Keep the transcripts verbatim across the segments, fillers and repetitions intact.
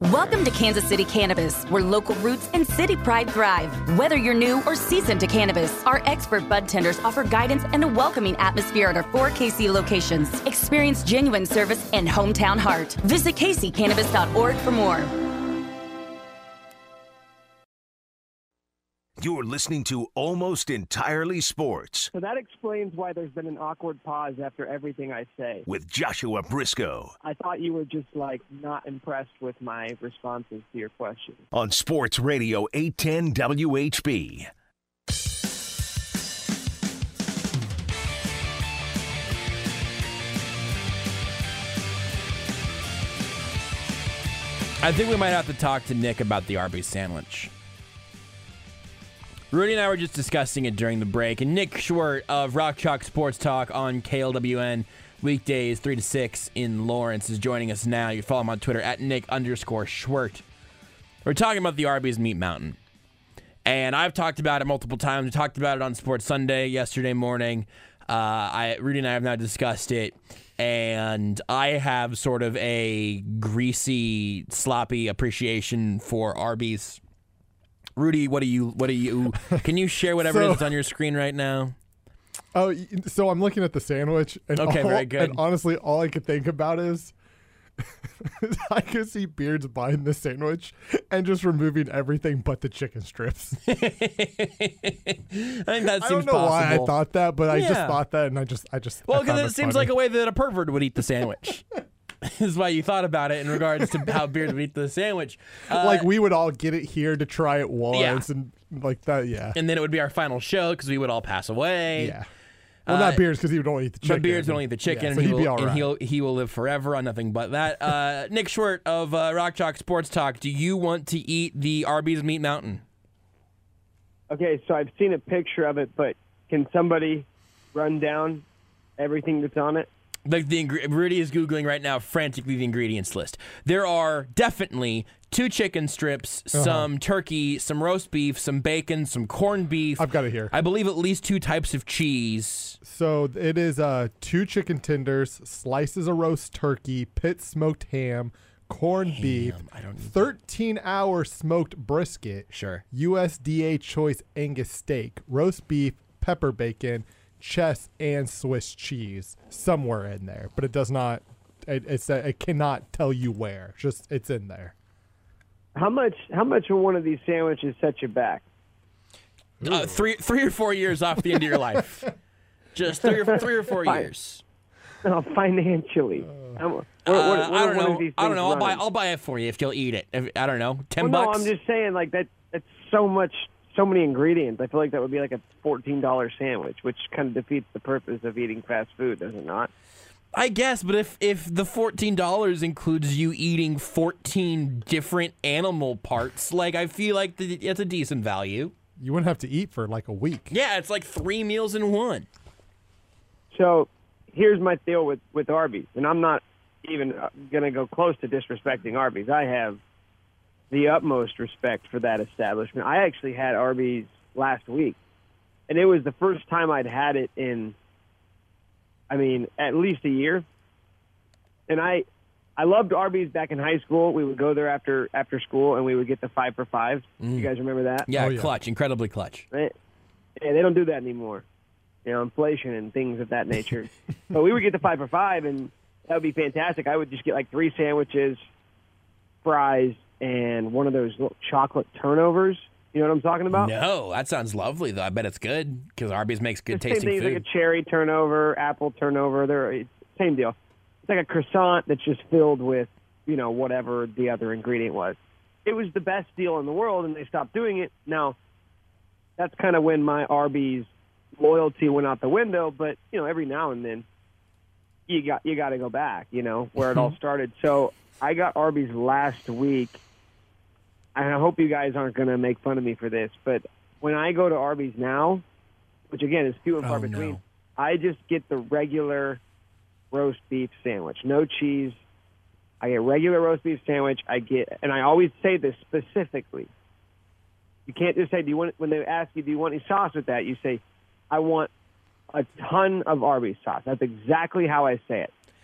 Welcome to Kansas City Cannabis, where local roots and city pride thrive. Whether you're new or seasoned to cannabis, our expert bud tenders offer guidance and a welcoming atmosphere at our four K C locations. Experience genuine service and hometown heart. Visit K C cannabis dot org for more. You're listening to Almost Entirely Sports. So that explains why there's been an awkward pause after everything I say. With Joshua Briscoe. I thought you were just, like, not impressed with my responses to your questions. On Sports Radio eight ten W H B. I think we might have to talk to Nick about the Arby's sandwich. Rudy and I were just discussing it during the break, and Nick Schwert of Rock Chalk Sports Talk on K L W N weekdays three to six in Lawrence is joining us now. You can follow him on Twitter at Nick underscore Schwert. We're talking about the Arby's Meat Mountain, and I've talked about it multiple times. We talked about it on Sports Sunday yesterday morning. Uh, I Rudy and I have now discussed it, and I have sort of a greasy, sloppy appreciation for Arby's. Rudy, what do you, what do you, can you share whatever so, is on your screen right now? Oh, so I'm looking at the sandwich. And okay, all, very good. And honestly, all I could think about is I could see Beards buying the sandwich and just removing everything but the chicken strips. I think that seems I don't know possible. why I thought that, but I yeah. just thought that, and I just, I just. Well, because it seems funny. Like a way that a pervert would eat the sandwich. This is why you thought about it in regards to how Beards would eat the sandwich. Uh, like we would all get it here to try it once, yeah. and like that, yeah. And then it would be our final show because we would all pass away. Yeah. Well, uh, not Beards because he would only eat the chicken. But Beards would only eat the chicken, yeah, so and, he he'd will, be all right. and he'll, he will live forever on nothing but that. Uh, Nick Schwert of uh, Rock Chalk Sports Talk, do you want to eat the Arby's Meat Mountain? Okay, so I've seen a picture of it, but can somebody run down everything that's on it? Like the Rudy is Googling right now frantically the ingredients list. There are definitely two chicken strips, uh-huh. some turkey, some roast beef, some bacon, some corned beef. I've got it here. I believe at least two types of cheese. So it is uh, two chicken tenders, slices of roast turkey, pit smoked ham, corned ham. beef, thirteen-hour smoked brisket, sure, U S D A choice Angus steak, roast beef, pepper bacon, chest, and Swiss cheese somewhere in there, but it does not. It, it's a, it cannot tell you where. Just it's in there. How much? How much will one of these sandwiches set you back? Uh, three, three or four years off the end of your life. Just three or three or four years. No, financially. Uh, what, what, uh, what I don't know. I don't know. I'll running? buy. I'll buy it for you if you'll eat it. If, I don't know. Ten well, bucks. No, I'm just saying like that. That's so much. So many ingredients. I feel like that would be like a fourteen dollar sandwich, which kind of defeats the purpose of eating fast food, does it not? I guess, but if, if the fourteen dollars includes you eating fourteen different animal parts, like I feel like the, it's a decent value. You wouldn't have to eat for like a week. Yeah, it's like three meals in one. So here's my deal with, with Arby's, and I'm not even going to go close to disrespecting Arby's. I have the utmost respect for that establishment. I actually had Arby's last week, and it was the first time I'd had it in, I mean, at least a year. And I I loved Arby's back in high school. We would go there after after school, and we would get the five for five. Mm. You guys remember that? Yeah, oh, yeah, clutch, incredibly clutch. Right? Yeah, they don't do that anymore. You know, inflation and things of that nature. But we would get the five for five, and that would be fantastic. I would just get like three sandwiches, fries, and one of those little chocolate turnovers. You know what I'm talking about? No, that sounds lovely, though. I bet it's good because Arby's makes good the tasting same thing, food. It's like a cherry turnover, apple turnover. They're it's same deal. It's like a croissant that's just filled with, you know, whatever the other ingredient was. It was the best deal in the world, and they stopped doing it. Now, that's kind of when my Arby's loyalty went out the window. But you know, every now and then, you got you got to go back. You know where it all started. So I got Arby's last week. And I hope you guys aren't going to make fun of me for this, but when I go to Arby's now, which again is few and far oh, between, no. I just get the regular roast beef sandwich, no cheese. I get regular roast beef sandwich. I get, and I always say this specifically. You can't just say, "Do you want?" When they ask you, "Do you want any sauce with that?" You say, "I want a ton of Arby's sauce." That's exactly how I say it.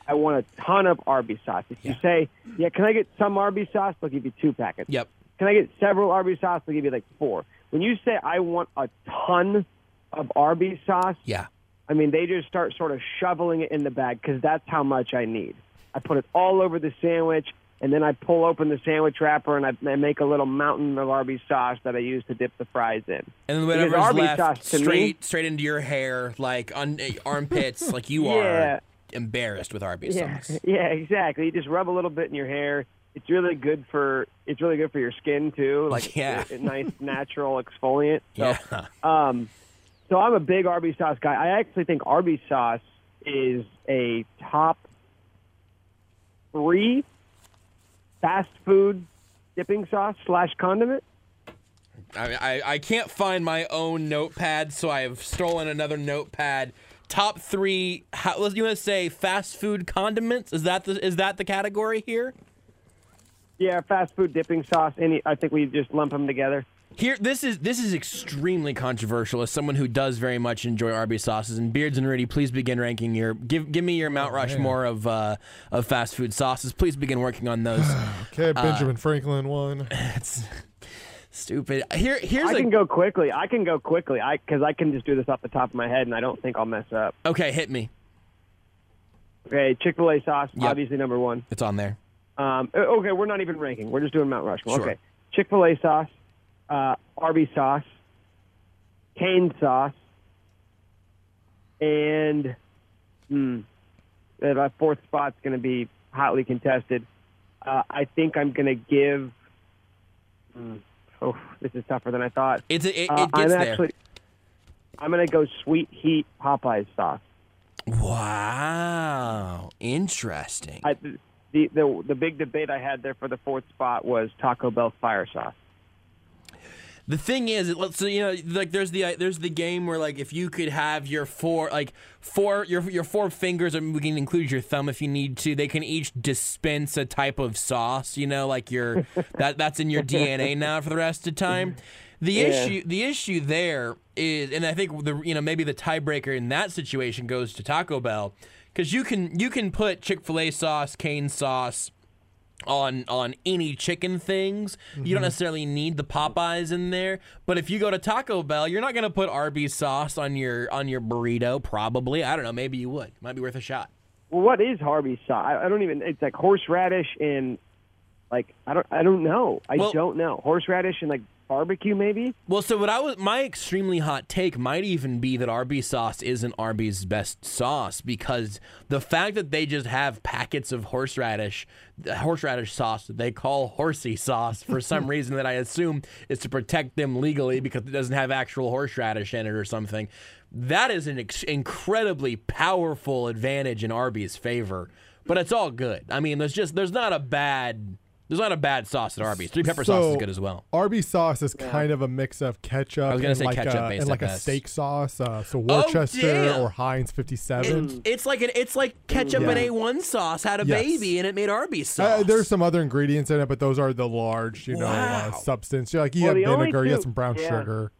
I want a ton of Arby's sauce. If Yeah. you say, yeah, can I get some Arby's sauce? They'll give you two packets. Yep. Can I get several Arby's sauce? They'll give you like four. When you say I want a ton of Arby's sauce, Yeah. I mean, they just start sort of shoveling it in the bag because that's how much I need. I put it all over the sandwich, and then I pull open the sandwich wrapper, and I, I make a little mountain of Arby's sauce that I use to dip the fries in. And then Because whatever's Arby's left, sauce to me- straight straight into your hair, like on armpits, like you Yeah. are embarrassed with Arby's Yeah, sauce. yeah, exactly. You just rub a little bit in your hair. It's really good for it's really good for your skin too. Like Yeah. a, a nice natural exfoliant. So, Yeah. Um, so I'm a big Arby's sauce guy. I actually think Arby's sauce is a top three fast food dipping sauce slash condiment. I, I I can't find my own notepad, so I have stolen another notepad. Top three. How, you want to say fast food condiments? Is that the is that the category here? Yeah, fast food dipping sauce. Any, I think we just lump them together. Here, this is this is extremely controversial. As someone who does very much enjoy Arby's sauces, and Beards and Rudy, please begin ranking your give give me your Mount Rushmore of uh, of fast food sauces. Please begin working on those. Okay, Benjamin Franklin one. It's stupid. Here, here's I a can go quickly. I can go quickly. I because I can just do this off the top of my head, and I don't think I'll mess up. okay. Hit me. Okay, Chick-fil-A sauce, Yep. obviously number one. It's on there. Um, okay, we're not even ranking. We're just doing Mount Rushmore. Sure. Okay, Chick-fil-A sauce, uh, Arby's sauce, Cane's sauce, and hmm, uh, my fourth spot's going to be hotly contested. Uh, I think I'm going to give. Hmm, oh, this is tougher than I thought. It's it, it Uh, gets I'm there. actually. I'm going to go sweet heat Popeyes sauce. Wow, interesting. I, the, the the big debate I had there for the fourth spot was Taco Bell fire sauce. The thing is, let's so you know, like there's the there's the game where like if you could have your four like four your your four fingers, or we can include your thumb if you need to. They can each dispense a type of sauce. You know, like your that that's in your D N A now for the rest of the time. The Yeah. issue the issue there is, and I think the you know maybe the tiebreaker in that situation goes to Taco Bell, because you can you can put Chick-fil-A sauce, Cane's sauce on on any chicken things. You don't necessarily need the Popeyes in there. But if you go to Taco Bell, you're not gonna put Arby's sauce on your on your burrito. Probably, I don't know. Maybe you would. Might be worth a shot. Well, what is Arby's sauce? I, I don't even. It's like horseradish and like I don't. I don't know. I Well- don't know. Horseradish and like barbecue, maybe. Well, so what I was my extremely hot take might even be that Arby's sauce isn't Arby's best sauce, because the fact that they just have packets of horseradish, the horseradish sauce that they call horsey sauce for some reason that I assume is to protect them legally because it doesn't have actual horseradish in it or something. That is an ex- incredibly powerful advantage in Arby's favor, but it's all good. I mean, there's just there's not a bad. There's not a bad sauce at Arby's. Three pepper sauce is So, good as well. Arby's sauce is kind of a mix of ketchup I was gonna and say like ketchup a, based and like at a best. steak sauce. Uh, so Oh, Worcester damn. or Heinz fifty-seven. It, it's like an, it's like ketchup Yeah. and A one sauce had a Yes. baby and it made Arby's sauce. Uh, there's some other ingredients in it, but those are the large, you know, Wow. uh, substance. Like you Well, the have only vinegar, you have two- some brown yeah. sugar.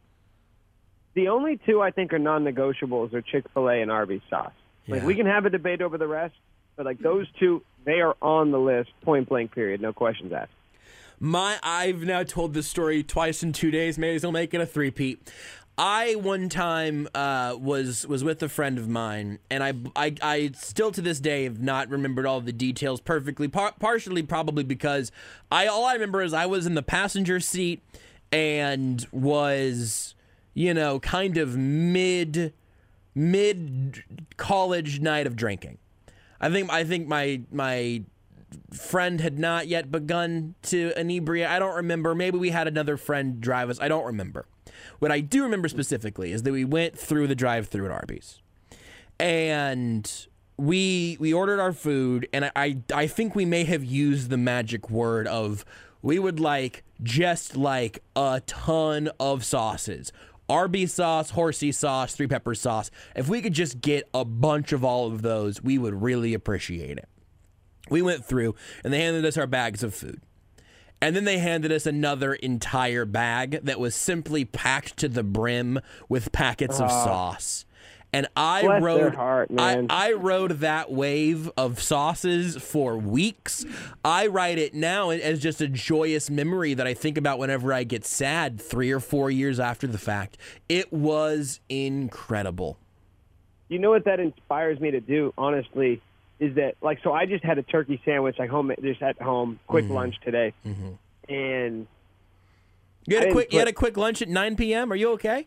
The only two I think are non-negotiables are Chick-fil-A and Arby's sauce. Like Yeah. we can have a debate over the rest, but like those two, they are on the list. Point blank. Period. No questions asked. My, I've now told this story twice in two days. Maybe I'll make it a three-peat. I one time uh, was was with a friend of mine, and I, I, I still to this day have not remembered all the details perfectly. Par- partially, probably because I all I remember is I was in the passenger seat and was, you know, kind of mid mid college night of drinking. I think I think my my. friend had not yet begun to inebriate. I don't remember. Maybe we had another friend drive us. I don't remember. What I do remember specifically is that we went through the drive-thru at Arby's, and we we ordered our food, and I, I I think we may have used the magic word of we would like just like a ton of sauces. Arby's sauce, horsey sauce, three pepper sauce. If we could just get a bunch of all of those, we would really appreciate it. We went through, and they handed us our bags of food. And then they handed us another entire bag that was simply packed to the brim with packets of sauce. And I Bless rode their heart, man. I, I rode that wave of sauces for weeks. I ride it now as just a joyous memory that I think about whenever I get sad three or four years after the fact. It was incredible. You know what that inspires me to do, honestly, is that, like, so I just had a turkey sandwich, like, home, just at home, quick Mm-hmm. lunch today. Mm-hmm. And You had I a quick didn't you had put- a quick lunch at nine p.m. Are you okay?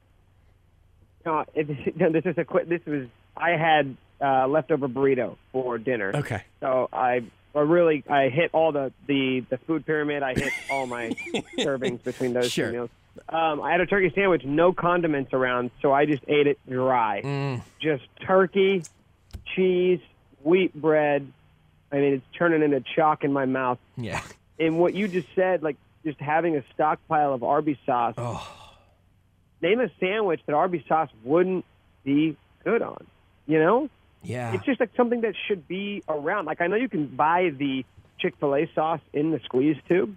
uh, it, no, this is a quick, this was, I had uh, leftover burrito for dinner. Okay. So I, I really, I hit all the, the, the food pyramid. I hit all my servings between those Sure. two meals. Um, I had a turkey sandwich, no condiments around, so I just ate it dry. Mm. Just turkey, cheese, wheat bread. I mean, it's turning into chalk in my mouth. Yeah. And what you just said, like just having a stockpile of Arby's sauce. Oh. Name a sandwich that Arby's sauce wouldn't be good on. You know? Yeah. It's just like something that should be around. Like I know you can buy the Chick-fil-A sauce in the squeeze tube.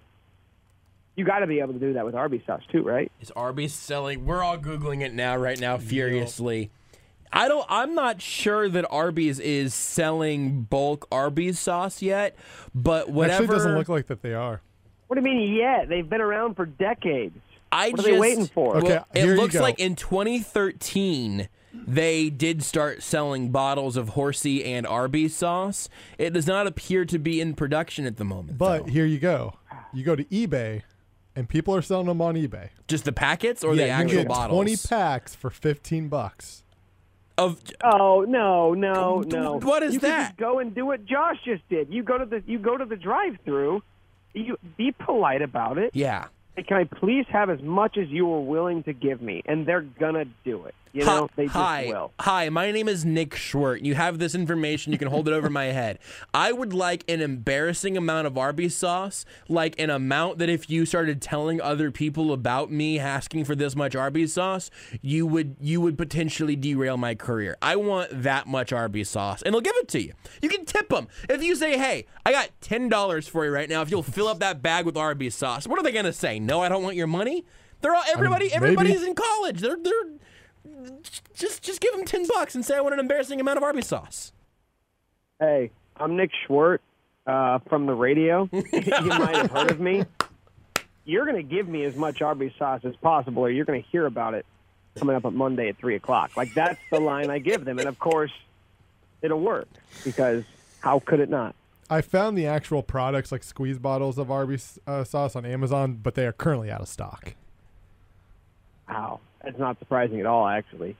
You got to be able to do that with Arby's sauce too, right? Is Arby's selling? We're all Googling it now, right now, furiously. I don't. I'm not sure that Arby's is selling bulk Arby's sauce yet, but whatever. Actually, doesn't look like that they are. What do you mean yet? They've been around for decades. I What are just, they waiting for? Okay, Well, it here you looks go. like in twenty thirteen they did start selling bottles of Horsey and Arby's sauce. It does not appear to be in production at the moment. But though. here you go. You go to eBay, and people are selling them on eBay. Just the packets or the yeah, you actual get bottles? twenty packs for fifteen bucks. Of Oh no, no, D- no! what is you can that? just go and do what Josh just did. You go to the you go to the drive-through. You be polite about it. yeah. Hey, can I please have as much as you were willing to give me? And they're gonna do it. You Hi- know, they just hi, will. Hi, my name is Nick Schwert. You have this information. You can hold it over my head. I would like an embarrassing amount of Arby's sauce, like an amount that if you started telling other people about me asking for this much Arby's sauce, you would you would potentially derail my career. I want that much Arby's sauce, and they'll give it to you. You can tip them. If you say, hey, I got ten dollars for you right now if you'll fill up that bag with Arby's sauce, what are they going to say? No, I don't want your money? They're all, everybody, maybe. everybody's in college. They're, they're, just just give them ten bucks and say I want an embarrassing amount of Arby's sauce. Hey, I'm Nick Schwert uh, from the radio. You might have heard of me. You're going to give me as much Arby's sauce as possible, or you're going to hear about it coming up on Monday at three o'clock. Like, that's the line I give them. And, of course, it'll work because how could it not? I found the actual products, like squeeze bottles of Arby's uh, sauce on Amazon, but they are currently out of stock. Wow. That's not surprising at all, actually.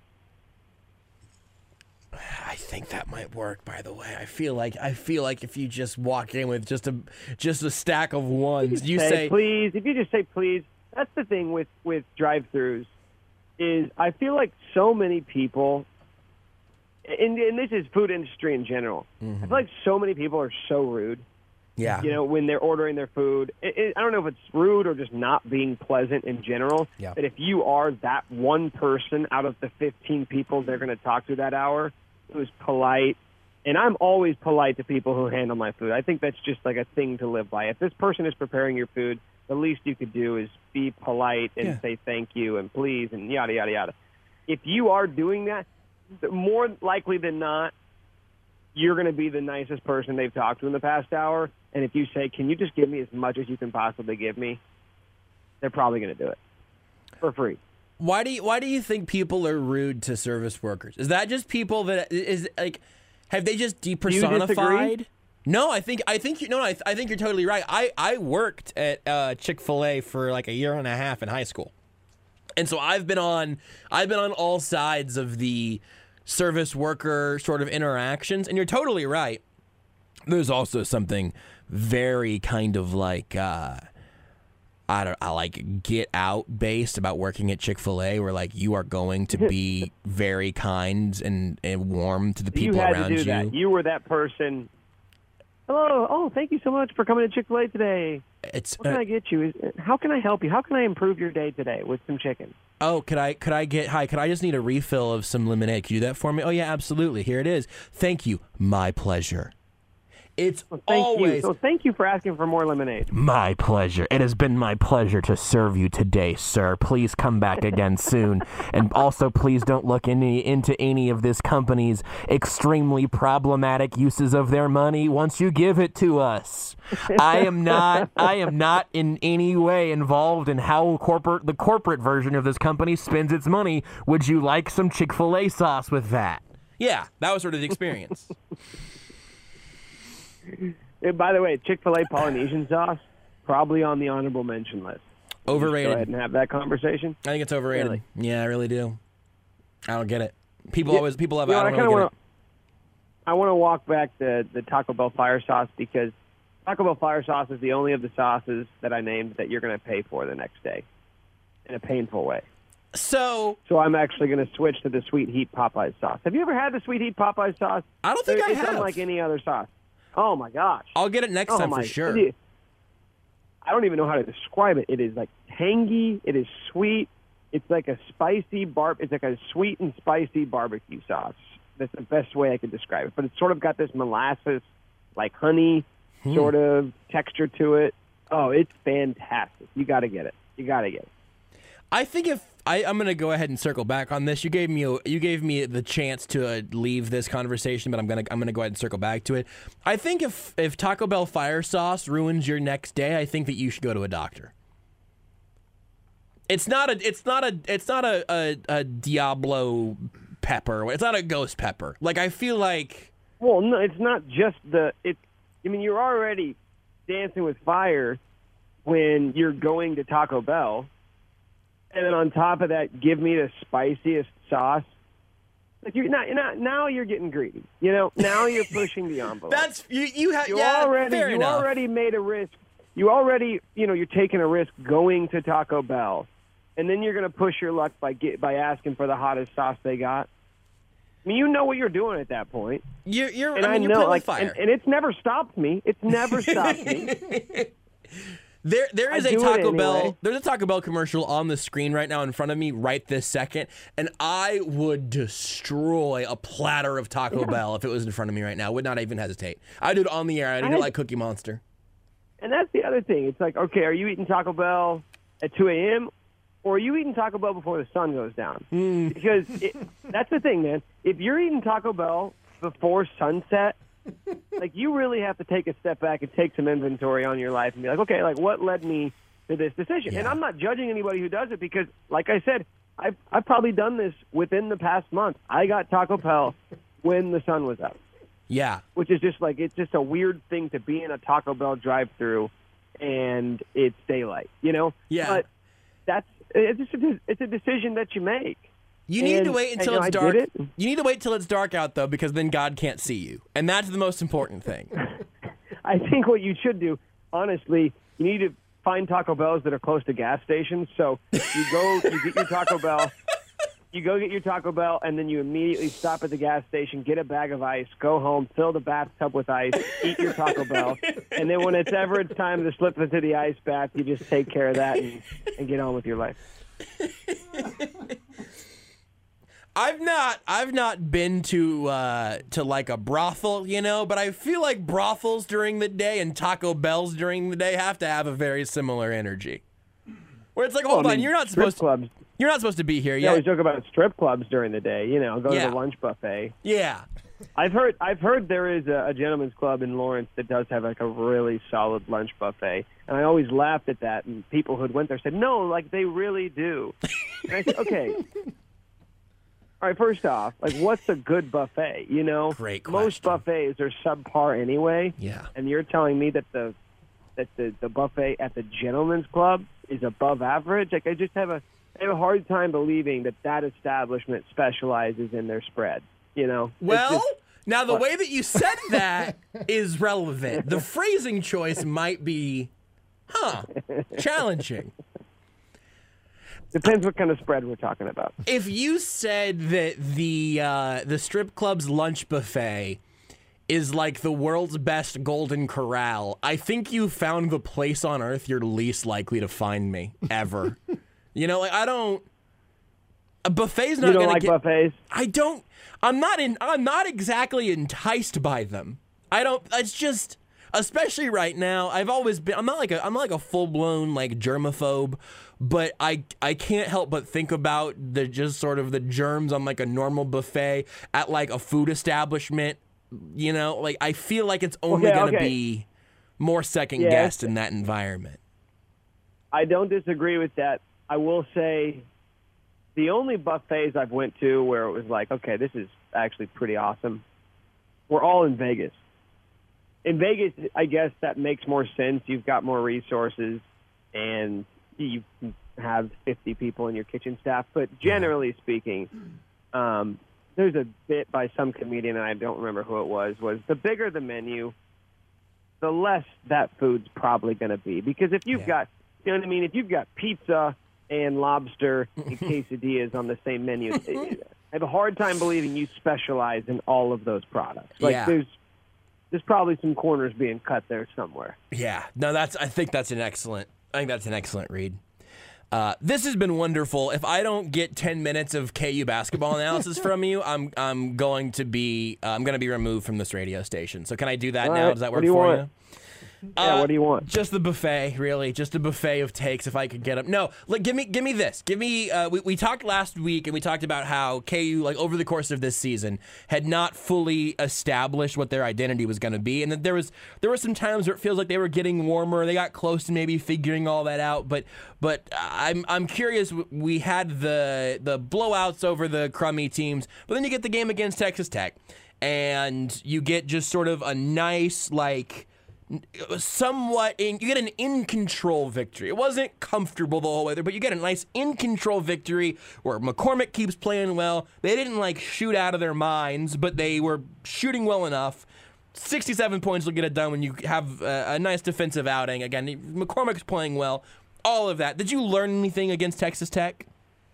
I think that might work. By the way, I feel like I feel like if you just walk in with just a just a stack of ones, you say, say, please. If you just say please, that's the thing with, with drive-thrus is I feel like so many people, and, and this is food industry in general, Mm-hmm. I feel like so many people are so rude. yeah, You know, when they're ordering their food, it, it, I don't know if it's rude or just not being pleasant in general. Yeah. But if you are that one person out of the fifteen people they're going to talk to that hour who's polite, and I'm always polite to people who handle my food. I think that's just like a thing to live by. If this person is preparing your food, the least you could do is be polite and Yeah. say thank you and please and yada, yada, yada. If you are doing that, more likely than not, you're going to be the nicest person they've talked to in the past hour. And if you say, can you just give me as much as you can possibly give me, they're probably going to do it for free. Why do you why do you think people are rude to service workers? Is that just people that is like have they just depersonified? No, I think I think you no, no I, I think you're totally right. I I worked at uh, Chick-fil-A for like a year and a half in high school. And so I've been on I've been on all sides of the service worker sort of interactions, and you're totally right. There's also something very kind of like uh I don't I like get out based about working at Chick-fil-A where like you are going to be very kind and, and warm to the people you had around to do you. that. You were that person. Hello. Oh, thank you so much for coming to Chick-fil-A today. It's What can uh, I get you? Is- How can I help you? How can I improve your day today with some chicken? oh, could I could I get hi, could I just need a refill of some lemonade? Could you do that for me? Oh yeah, absolutely. Here it is. Thank you. My pleasure. It's Well, thank always you. So thank you for asking for more lemonade. My pleasure. It has been my pleasure to serve you today, sir. Please come back again soon. And also, please don't look any, into any of this company's extremely problematic uses of their money once you give it to us. I am not I am not in any way involved in how corporate the corporate version of this company spends its money. Would you like some Chick-fil-A sauce with that? yeah, that was sort of the experience. And by the way, Chick-fil-A Polynesian sauce, probably on the honorable mention list. Overrated. Go ahead and have that conversation. I think it's overrated. Really? Yeah, I really do. I don't get it. People Yeah, always people have. You know, I I don't kind really of get want it. to. I want to walk back the the Taco Bell fire sauce because Taco Bell fire sauce is the only of the sauces that I named that you're going to pay for the next day, in a painful way. So So I'm actually going to switch to the Sweet Heat Popeyes sauce. Have you ever had the Sweet Heat Popeyes sauce? I don't think I it's have. unlike any other sauce. Oh my gosh! I'll get it next oh time my, for sure. it is- I don't even know how to describe it. It is like tangy. It is sweet. It's like a spicy bar. It's like a sweet and spicy barbecue sauce. That's the best way I could describe it. But it's sort of got this molasses, like honey, Hmm. sort of texture to it. Oh, it's fantastic. You got to get it. You got to get it. I think if I, I'm going to go ahead and circle back on this. You gave me a, you gave me the chance to uh, leave this conversation, but I'm gonna I'm gonna go ahead and circle back to it. I think if if Taco Bell fire sauce ruins your next day, I think that you should go to a doctor. It's not a it's not a it's not a, a, a Diablo pepper. It's not a ghost pepper. Like I feel like Well, no, it's not just the. It's. I mean, you're already dancing with fire when you're going to Taco Bell. And then on top of that, give me the spiciest sauce. Like you're not, you're not now you're getting greedy. You know, now you're pushing the envelope. that's you you have you yeah, already fair you enough. already made a risk. You already, you know, you're taking a risk going to Taco Bell, and then you're going to push your luck by get, by asking for the hottest sauce they got. I mean, you know what you're doing at that point. You're, you're And I mean, you're know, playing like, with fire. and, and it's never stopped me. It's never stopped me. There, there is I a do it Taco anyway. Bell. There's a Taco Bell commercial on the screen right now in front of me, right this second, and I would destroy a platter of Taco Bell if it was in front of me right now. Would not even hesitate. I'd do it on the air. I'd eat it I- like Cookie Monster. And that's the other thing. It's like, okay, are you eating Taco Bell at two a.m. or are you eating Taco Bell before the sun goes down? Mm. Because it, that's the thing, man. If you're eating Taco Bell before sunset, like you really have to take a step back and take some inventory on your life and be like, okay, like what led me to this decision? Yeah. And I'm not judging anybody who does it because, like I said, I've I've probably done this within the past month. I got Taco Bell when the sun was up, Yeah. which is just like it's just a weird thing to be in a Taco Bell drive-through and it's daylight, you know? Yeah. But that's it's just a, it's a decision that you make. You need And- to wait and, until you know, it's I dark. did it. You need to wait till it's dark out though, because then God can't see you, and that's the most important thing. I think what you should do, honestly, you need to find Taco Bells that are close to gas stations. So you go, you get your Taco Bell, you go get your Taco Bell, and then you immediately stop at the gas station, get a bag of ice, go home, fill the bathtub with ice, eat your Taco Bell, and then when it's ever it's time to slip into the ice bath, you just take care of that and, and get on with your life. I've not I've not been to uh, to like a brothel, you know, but I feel like brothels during the day and Taco Bells during the day have to have a very similar energy. Where it's like, hold Well, I on, mean, you're not strip supposed to, clubs. you're not supposed to be here You always yet. joke about strip clubs during the day. You know, go Yeah. to the lunch buffet. Yeah. I've heard I've heard there is a, a gentleman's club in Lawrence that does have like a really solid lunch buffet, and I always laughed at that. And people who went there said, "No, like they really do." And I said, "Okay, all right. First off, like what's a good buffet? You know, Great most question. buffets are subpar anyway. Yeah. And you're telling me that the that the, the buffet at the gentleman's club is above average? Like I just have a I have a hard time believing that that establishment specializes in their spread. You know, It's Well, just- now the what? way that you said that is relevant. The phrasing choice might be, huh, challenging. Depends what kind of spread we're talking about. If you said that the uh, the strip club's lunch buffet is like the world's best Golden Corral, I think you found the place on earth you're least likely to find me ever. You know, like I don't. A buffet's not You don't gonna like get. buffets? I don't. I'm not in. I'm not exactly enticed by them. I don't. It's just, especially right now. I've always been. I'm not like a. I'm not like a full blown like germaphobe, but I I can't help but think about the just sort of the germs on like a normal buffet at like a food establishment. You know, like I feel like it's only Okay, gonna okay. be more second Yes. guessed in that environment. I don't disagree with that. I will say the only buffets I've went to where it was like, okay, this is actually pretty awesome, were all in Vegas. In Vegas, I guess that makes more sense. You've got more resources, and you have fifty people in your kitchen staff. But generally speaking, um, there's a bit by some comedian, and I don't remember who it was, was the bigger the menu, the less that food's probably going to be. Because if you've Yeah. got, you know what I mean, if you've got pizza and lobster and quesadillas on the same menu, I have a hard time believing you specialize in all of those products. Like Yeah. there's there's probably some corners being cut there somewhere. Yeah, no, that's. I think that's an excellent. I think that's an excellent read. Uh, this has been wonderful. If I don't get ten minutes of K U basketball analysis from you, I'm I'm going to be uh, I'm going to be removed from this radio station. So can I do that All now? right, Does that what work do you for want? you? Yeah, Uh, what do you want? Just the buffet, really. Just a buffet of takes, if I could get them. No, like give me, give me this. Give me. Uh, we we talked last week, and we talked about how K U, like over the course of this season, had not fully established what their identity was going to be, and that there was there were some times where it feels like they were getting warmer. They got close to maybe figuring all that out. But but I'm I'm curious. We had the the blowouts over the crummy teams, but then you get the game against Texas Tech, and you get just sort of a nice like. somewhat in, you get an in control victory. It wasn't comfortable the whole way there, but you get a nice in control victory where McCormick keeps playing well. They didn't like shoot out of their minds, but they were shooting well enough. sixty-seven points will get it done when you have a, a nice defensive outing. Again, McCormick's playing well. All of that. Did you learn anything against Texas Tech?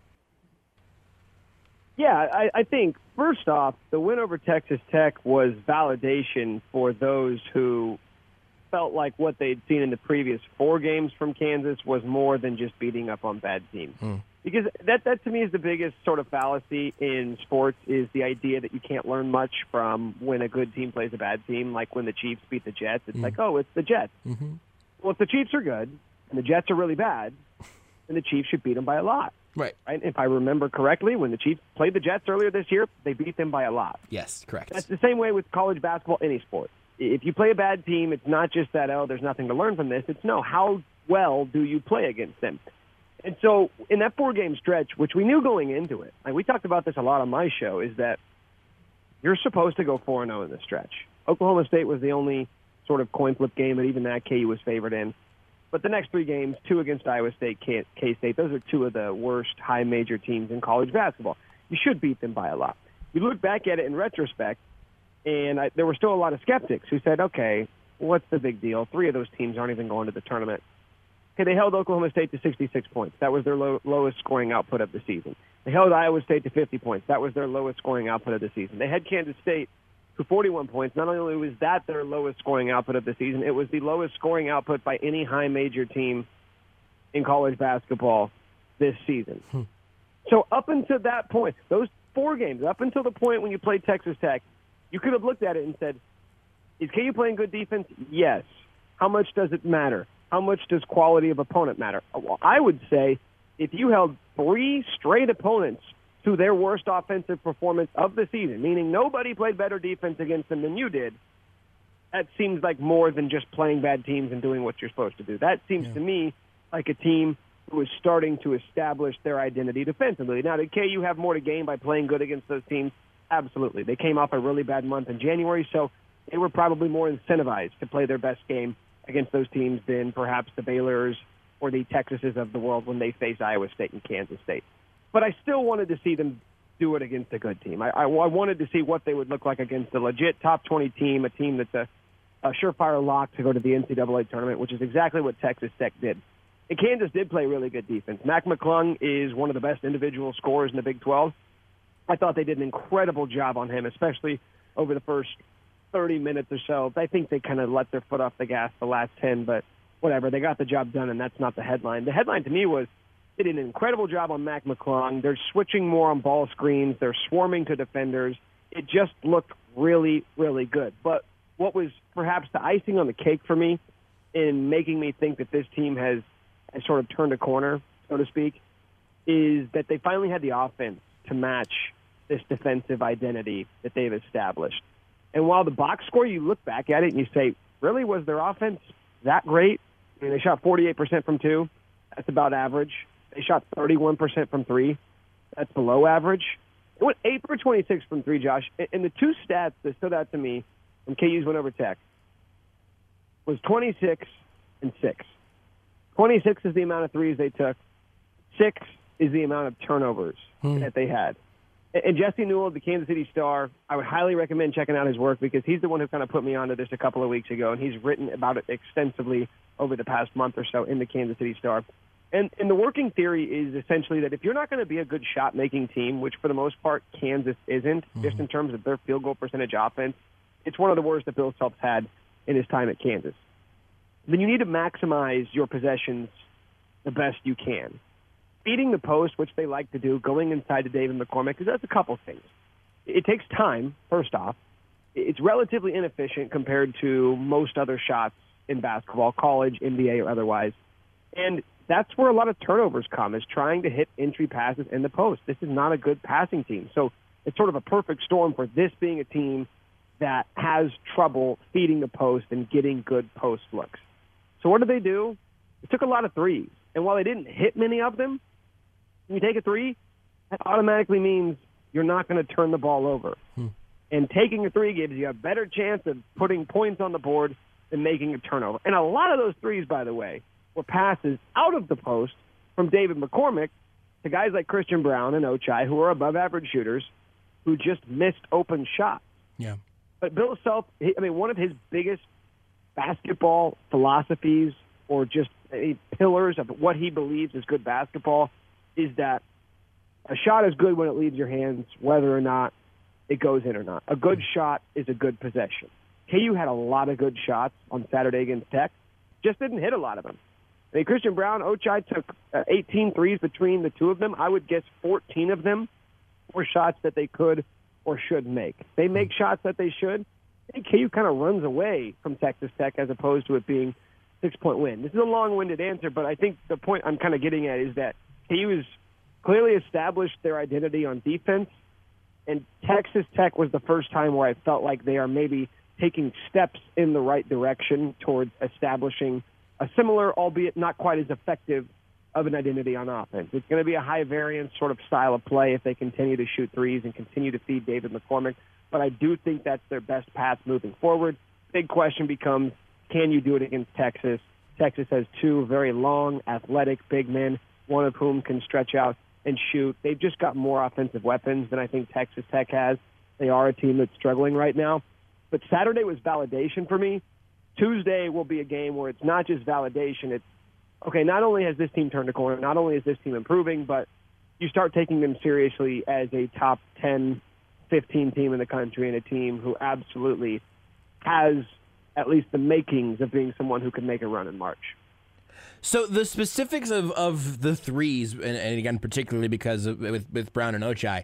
Yeah, I, I think, first off, the win over Texas Tech was validation for those who felt like what they'd seen in the previous four games from Kansas was more than just beating up on bad teams. Hmm. Because that, that, to me, is the biggest sort of fallacy in sports is the idea that you can't learn much from when a good team plays a bad team, like when the Chiefs beat the Jets. It's Hmm. like, oh, it's the Jets. Mm-hmm. Well, if the Chiefs are good and the Jets are really bad, then the Chiefs should beat them by a lot. Right. Right? If I remember correctly, when the Chiefs played the Jets earlier this year, they beat them by a lot. Yes, correct. That's the same way with college basketball, any sport. If you play a bad team, it's not just that, oh, there's nothing to learn from this. It's, no, how well do you play against them? And so in that four-game stretch, which we knew going into it, like we talked about this a lot on my show, is that you're supposed to go four and oh in the stretch. Oklahoma State was the only sort of coin flip game, but even that K U was favored in. But the next three games, two against Iowa State, K- K-State, those are two of the worst high major teams in college basketball. You should beat them by a lot. You look back at it in retrospect, and I, there were still a lot of skeptics who said, okay, what's the big deal? Three of those teams aren't even going to the tournament. Okay, they held Oklahoma State to sixty-six points. That was their low, lowest scoring output of the season. They held Iowa State to fifty points. That was their lowest scoring output of the season. They had Kansas State to forty-one points. Not only was that their lowest scoring output of the season, it was the lowest scoring output by any high major team in college basketball this season. Hmm. So up until that point, those four games, up until the point when you played Texas Tech, you could have looked at it and said, is K U playing good defense? Yes. How much does it matter? How much does quality of opponent matter? Well, I would say if you held three straight opponents to their worst offensive performance of the season, meaning nobody played better defense against them than you did, that seems like more than just playing bad teams and doing what you're supposed to do. That seems yeah. to me like a team who is starting to establish their identity defensively. Now, did K U have more to gain by playing good against those teams? Absolutely. They came off a really bad month in January, so they were probably more incentivized to play their best game against those teams than perhaps the Baylors or the Texases of the world when they face Iowa State and Kansas State. But I still wanted to see them do it against a good team. I, I, I wanted to see what they would look like against a legit top twenty team, a team that's a, a surefire lock to go to the N C double A tournament, which is exactly what Texas Tech did. And Kansas did play really good defense. Mac McClung is one of the best individual scorers in the Big twelve. I thought they did an incredible job on him, especially over the first thirty minutes or so. I think they kind of let their foot off the gas the last ten, but whatever. They got the job done, and that's not the headline. The headline to me was they did an incredible job on Mac McClung. They're switching more on ball screens. They're swarming to defenders. It just looked really, really good. But what was perhaps the icing on the cake for me in making me think that this team has, has sort of turned a corner, so to speak, is that they finally had the offense to match this defensive identity that they've established. And while the box score, you look back at it and you say, really, was their offense that great? I mean, they shot forty-eight percent from two. That's about average. They shot thirty-one percent from three. That's below average. It went eight for twenty-six from three, Josh. And the two stats that stood out to me from K U's win over Tech was twenty-six and six. twenty-six is the amount of threes they took. Six is the amount of turnovers hmm. that they had. And Jesse Newell of the Kansas City Star, I would highly recommend checking out his work because he's the one who kind of put me onto this a couple of weeks ago, and he's written about it extensively over the past month or so in the Kansas City Star. And, and the working theory is essentially that if you're not going to be a good shot-making team, which for the most part Kansas isn't, mm-hmm. just in terms of their field goal percentage offense, it's one of the worst that Bill Self's had in his time at Kansas. Then you need to maximize your possessions the best you can. Feeding the post, which they like to do, going inside to David McCormick, because that's a couple things. It takes time, first off. It's relatively inefficient compared to most other shots in basketball, college, N B A, or otherwise. And that's where a lot of turnovers come, is trying to hit entry passes in the post. This is not a good passing team. So it's sort of a perfect storm for this being a team that has trouble feeding the post and getting good post looks. So what did they do? They took a lot of threes. And while they didn't hit many of them, when you take a three, that automatically means you're not going to turn the ball over. Hmm. And taking a three gives you a better chance of putting points on the board than making a turnover. And a lot of those threes, by the way, were passes out of the post from David McCormick to guys like Christian Brown and Ochai, who are above-average shooters, who just missed open shots. Yeah. But Bill Self, I mean, one of his biggest basketball philosophies or just uh, pillars of what he believes is good basketball is that a shot is good when it leaves your hands, whether or not it goes in or not. A good shot is a good possession. K U had a lot of good shots on Saturday against Tech, just didn't hit a lot of them. I mean, Christian Brown, Ochai took uh, eighteen threes between the two of them. I would guess fourteen of them were shots that they could or should make. They make shots that they should. I think K U kind of runs away from Texas Tech as opposed to it being six-point win. This is a long-winded answer, but I think the point I'm kind of getting at is that K U has clearly established their identity on defense, and Texas Tech was the first time where I felt like they are maybe taking steps in the right direction towards establishing a similar, albeit not quite as effective, of an identity on offense. It's going to be a high-variance sort of style of play if they continue to shoot threes and continue to feed David McCormick, but I do think that's their best path moving forward. Big question becomes, can you do it against Texas? Texas has two very long, athletic big men, one of whom can stretch out and shoot. They've just got more offensive weapons than I think Texas Tech has. They are a team that's struggling right now. But Saturday was validation for me. Tuesday will be a game where it's not just validation. It's, okay, not only has this team turned a corner, not only is this team improving, but you start taking them seriously as a top ten, fifteen team in the country and a team who absolutely has at least the makings of being someone who can make a run in March. So the specifics of, of the threes, and, and again, particularly because of, with, with Brown and Ochai,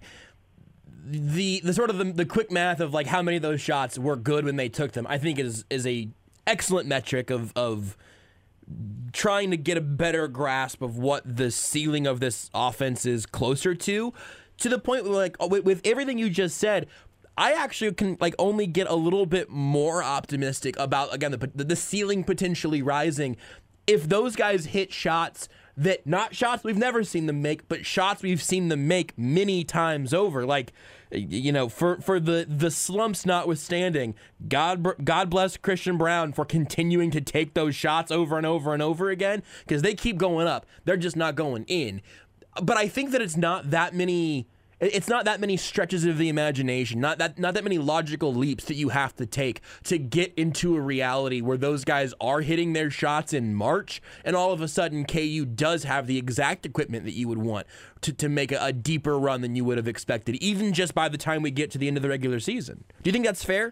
the the sort of the, the quick math of like how many of those shots were good when they took them, I think is is a excellent metric of of trying to get a better grasp of what the ceiling of this offense is closer to, to the point where like with, with everything you just said, I actually can like only get a little bit more optimistic about, again, the the ceiling potentially rising if those guys hit shots that, not shots we've never seen them make, but shots we've seen them make many times over. Like, you know, for, for the, the slumps notwithstanding, God God bless Christian Brown for continuing to take those shots over and over and over again, because they keep going up. They're just not going in. But I think that it's not that many... It's not that many stretches of the imagination, not that not that many logical leaps that you have to take to get into a reality where those guys are hitting their shots in March, and all of a sudden K U does have the exact equipment that you would want to, to make a, a deeper run than you would have expected, even just by the time we get to the end of the regular season. Do you think that's fair?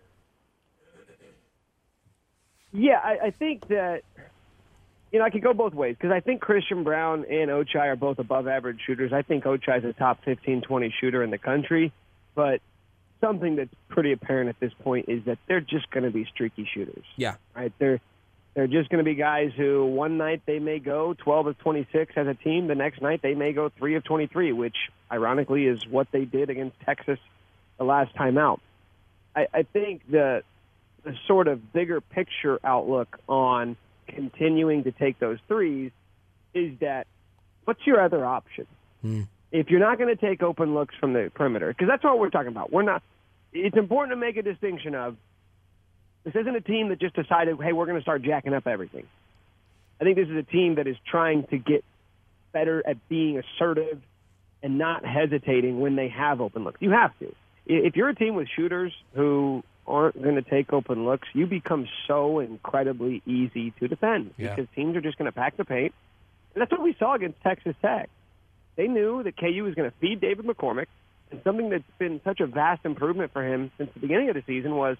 Yeah, I, I think that, you know, I could go both ways because I think Christian Brown and Ochai are both above-average shooters. I think Ochai is a top fifteen, twenty shooter in the country. But something that's pretty apparent at this point is that they're just going to be streaky shooters. Yeah. Right? They're they're just going to be guys who one night they may go twelve of twenty-six as a team. The next night they may go three of twenty-three, which ironically is what they did against Texas the last time out. I, I think the the sort of bigger picture outlook on continuing to take those threes is that what's your other option? Mm. If you're not going to take open looks from the perimeter, because that's what we're talking about. We're not. It's important to make a distinction of this isn't a team that just decided, hey, we're going to start jacking up everything. I think this is a team that is trying to get better at being assertive and not hesitating when they have open looks. You have to. If you're a team with shooters who aren't going to take open looks, you become so incredibly easy to defend Yeah. because teams are just going to pack the paint. And that's what we saw against Texas Tech. They knew that K U was going to feed David McCormick, and something that's been such a vast improvement for him since the beginning of the season was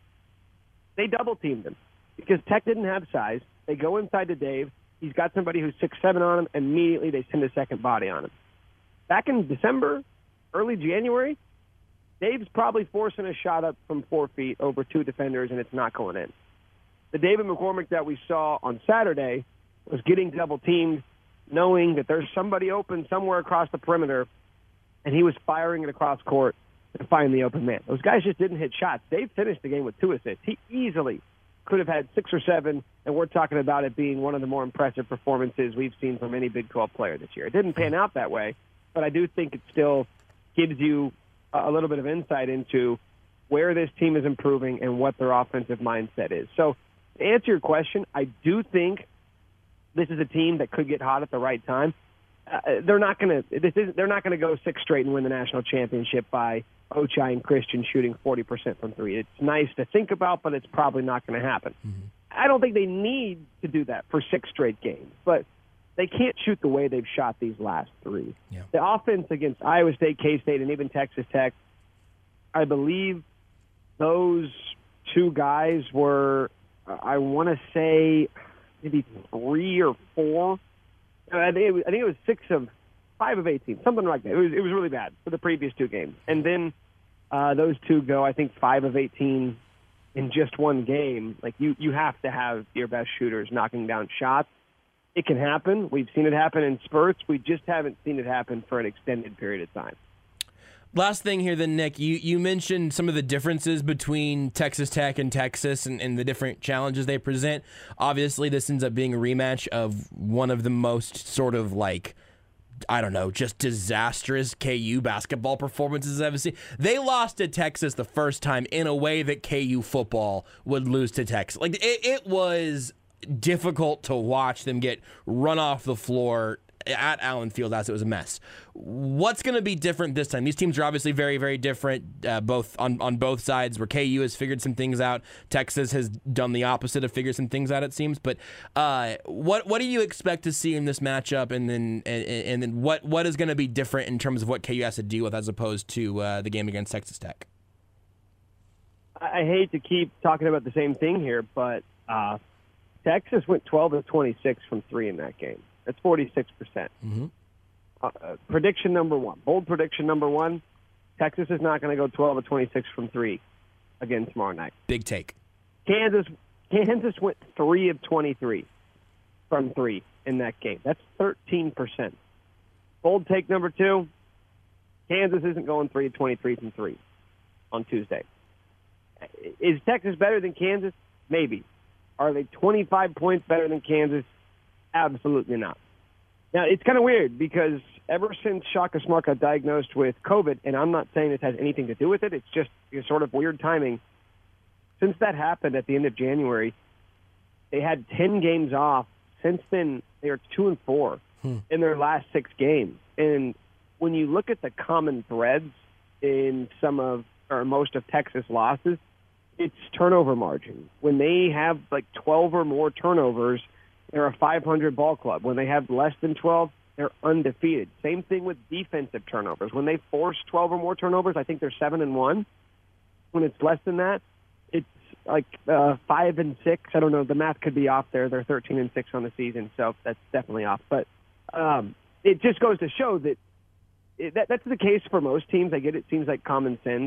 they double-teamed him because Tech didn't have size. They go inside to Dave. He's got somebody who's six seven on him. Immediately they send a second body on him. Back in December, early January, Dave's probably forcing a shot up from four feet over two defenders, and it's not going in. The David McCormick that we saw on Saturday was getting double-teamed, knowing that there's somebody open somewhere across the perimeter, and he was firing it across court to find the open man. Those guys just didn't hit shots. Dave finished the game with two assists. He easily could have had six or seven, and we're talking about it being one of the more impressive performances we've seen from any Big twelve player this year. It didn't pan out that way, but I do think it still gives you a little bit of insight into where this team is improving and what their offensive mindset is. So to answer your question, I do think this is a team that could get hot at the right time. Uh, they're not going to. This is. They're not going to go six straight and win the national championship by Ochai and Christian shooting forty percent from three. It's nice to think about, but it's probably not going to happen. Mm-hmm. I don't think they need to do that for six straight games, but they can't shoot the way they've shot these last three. Yeah. The offense against Iowa State, K-State, and even Texas Tech, I believe those two guys were, I want to say, maybe three or four. I think, it was, I think it was six of five of eighteen, something like that. It was it was really bad for the previous two games, and then uh, those two go, I think, five of eighteen in just one game. Like you, you have to have your best shooters knocking down shots. It can happen. We've seen it happen in spurts. We just haven't seen it happen for an extended period of time. Last thing here then, Nick, you, you mentioned some of the differences between Texas Tech and Texas and, and the different challenges they present. Obviously, this ends up being a rematch of one of the most sort of like, I don't know, just disastrous K U basketball performances I've ever seen. They lost to Texas the first time in a way that K U football would lose to Texas. Like, it, it was difficult to watch them get run off the floor at Allen Fieldhouse. It was a mess. What's going to be different this time? These teams are obviously very, very different, uh, both on, on both sides, where K U has figured some things out. Texas has done the opposite of figure some things out, it seems. But uh, what what do you expect to see in this matchup, and then and, and then what, what is going to be different in terms of what K U has to deal with as opposed to uh, the game against Texas Tech? I hate to keep talking about the same thing here, but uh, Texas went twelve of twenty-six from three in that game. That's forty-six percent. Mm-hmm. Uh, uh, prediction number one, bold prediction number one, Texas is not going to go twelve of twenty-six from three again tomorrow night. Big take. Kansas Kansas went three of twenty-three from three in that game. That's thirteen percent. Bold take number two, Kansas isn't going three of twenty-three from three on Tuesday. Is Texas better than Kansas? Maybe. Are they twenty-five points better than Kansas? Absolutely not. Now, it's kind of weird because ever since Shaka Smart got diagnosed with COVID, and I'm not saying this has anything to do with it, it's just it's sort of weird timing. Since that happened at the end of January, they had ten games off. Since then, they are two and four hmm. in their last six games. And when you look at the common threads in some of or most of Texas losses, it's turnover margin. When they have like twelve or more turnovers, they're a five hundred ball club. When they have less than twelve, they're undefeated. Same thing with defensive turnovers. When they force twelve or more turnovers, I think they're seven and one. When it's less than that, it's like uh, five and six. I don't know. The math could be off there. They're thirteen and six on the season, so that's definitely off. But um, it just goes to show that, it, that that's the case for most teams. I get it. Seems like common sense.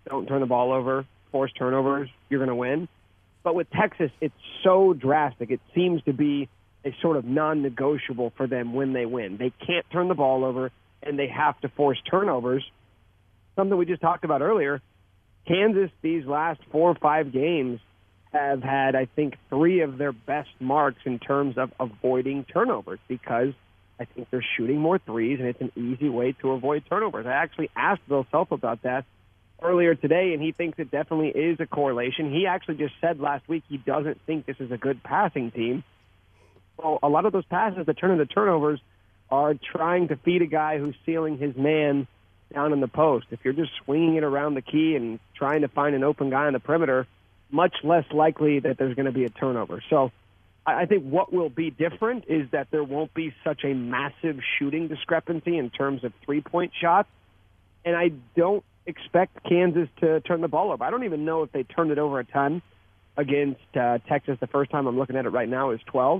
don't turn the ball over, force turnovers, you're going to win. But with Texas, it's so drastic. It seems to be a sort of non-negotiable for them when they win. They can't turn the ball over, and they have to force turnovers. Something we just talked about earlier, Kansas, these last four or five games, have had, I think, three of their best marks in terms of avoiding turnovers because I think they're shooting more threes, and it's an easy way to avoid turnovers. I actually asked Bill Self about that earlier today, and he thinks it definitely is a correlation. He actually just said last week he doesn't think this is a good passing team. Well, a lot of those passes that turn into turnovers are trying to feed a guy who's sealing his man down in the post. If you're just swinging it around the key and trying to find an open guy on the perimeter, much less likely that there's going to be a turnover. So I think what will be different is that there won't be such a massive shooting discrepancy in terms of three-point shots, and I don't expect Kansas to turn the ball over. I don't even know if they turned it over a ton against uh, Texas. The first time I'm looking at it right now is twelve.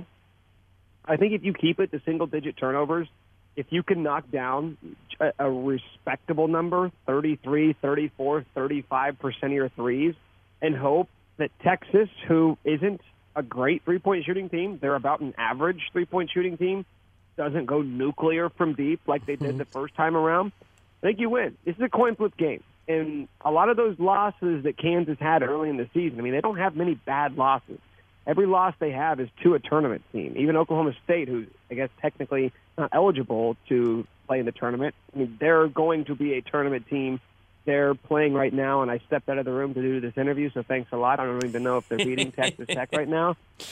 I think if you keep it to single-digit turnovers, if you can knock down a, a respectable number, thirty-three, thirty-four, thirty-five percent of your threes, and hope that Texas, who isn't a great three-point shooting team, they're about an average three-point shooting team, doesn't go nuclear from deep like they did the first time around, I think you win. This is a coin flip game. And a lot of those losses that Kansas had early in the season, I mean, they don't have many bad losses. Every loss they have is to a tournament team. Even Oklahoma State, who's, I guess, technically not eligible to play in the tournament, I mean, they're going to be a tournament team. They're playing right now, and I stepped out of the room to do this interview, so thanks a lot. I don't even know if they're beating Texas Tech right now.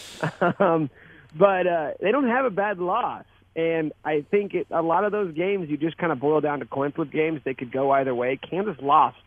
um, but uh, they don't have a bad loss. And I think it, a lot of those games, you just kind of boil down to coin flip games. They could go either way. Kansas lost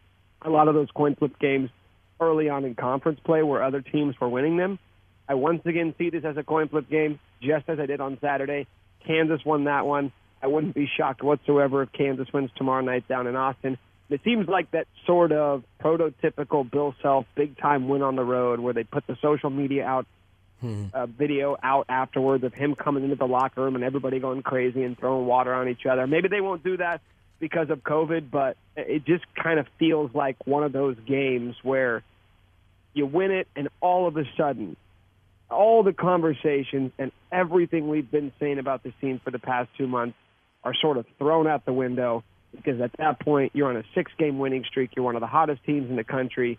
a lot of those coin flip games early on in conference play where other teams were winning them. I once again see this as a coin flip game, just as I did on Saturday. Kansas won that one. I wouldn't be shocked whatsoever if Kansas wins tomorrow night down in Austin. It seems like that sort of prototypical Bill Self big-time win on the road where they put the social media out, hmm. uh, video out afterwards of him coming into the locker room and everybody going crazy and throwing water on each other. Maybe they won't do that because of COVID, but it just kind of feels like one of those games where you win it and all of a sudden all the conversations and everything we've been saying about this team for the past two months are sort of thrown out the window. Because at that point, you're on a six-game winning streak. You're one of the hottest teams in the country.